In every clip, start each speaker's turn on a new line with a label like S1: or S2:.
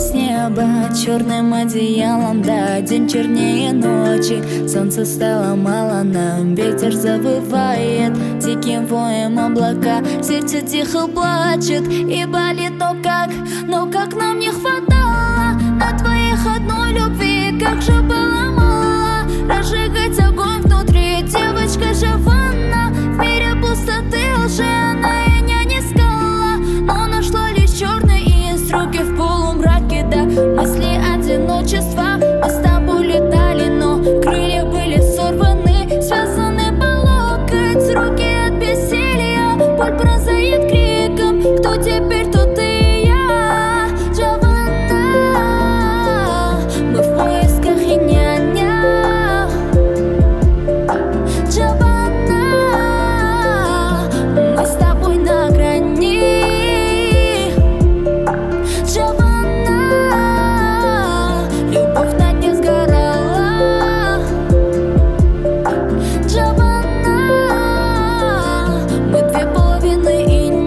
S1: с неба черным одеялом, да, день чернее ночи. Солнца стало мало нам, ветер завывает диким воем облака. Сердце тихо плачет и болит, но как нам не хватало на твоих одной любви, как же было мало разжигать огонь внутри. Девочка Джованна, в мире пустоты лжи она меня не искала, но нашла лишь черные руки в полумраке, да, мысли одиночества. Мы с тобой летали, но крылья были сорваны, связаны по локоть, руки от бессилия. Боль пронзает криком: кто теперь, то ты и я, Джованна. Мы в поисках и нянях, Джованна. Мы с тобой на грани, любовь на дне сгорала, Джованна. Мы две половины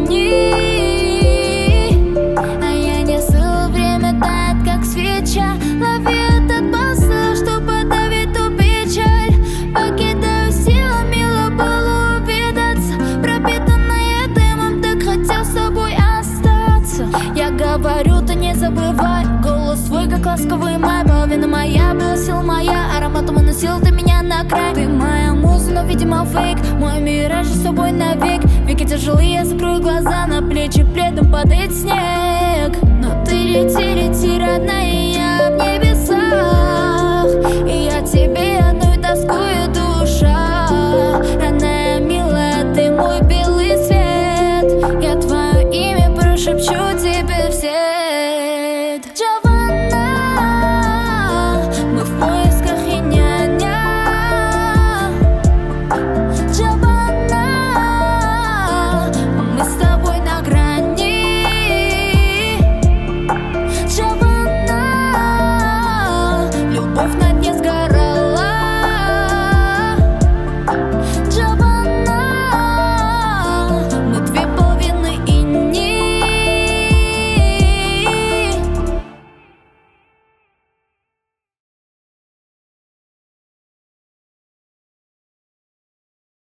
S1: ини, а я несу, время тает, как свеча. Лови этот посыл, что подавит ту печаль. Покидаю силами, было увидаться, пропитанная дымом, так хотел с тобой остаться. Я говорю, ты не забывай голос свой, как ласковый май. Половина моя, была сила моя, ароматом уносил ты меня на край. Ты моя муза, но видимо фейк, мой мираж с собой навек. Веки тяжелые, я закрою глаза, на плечи пледом падает снег. Но ты лети, лети,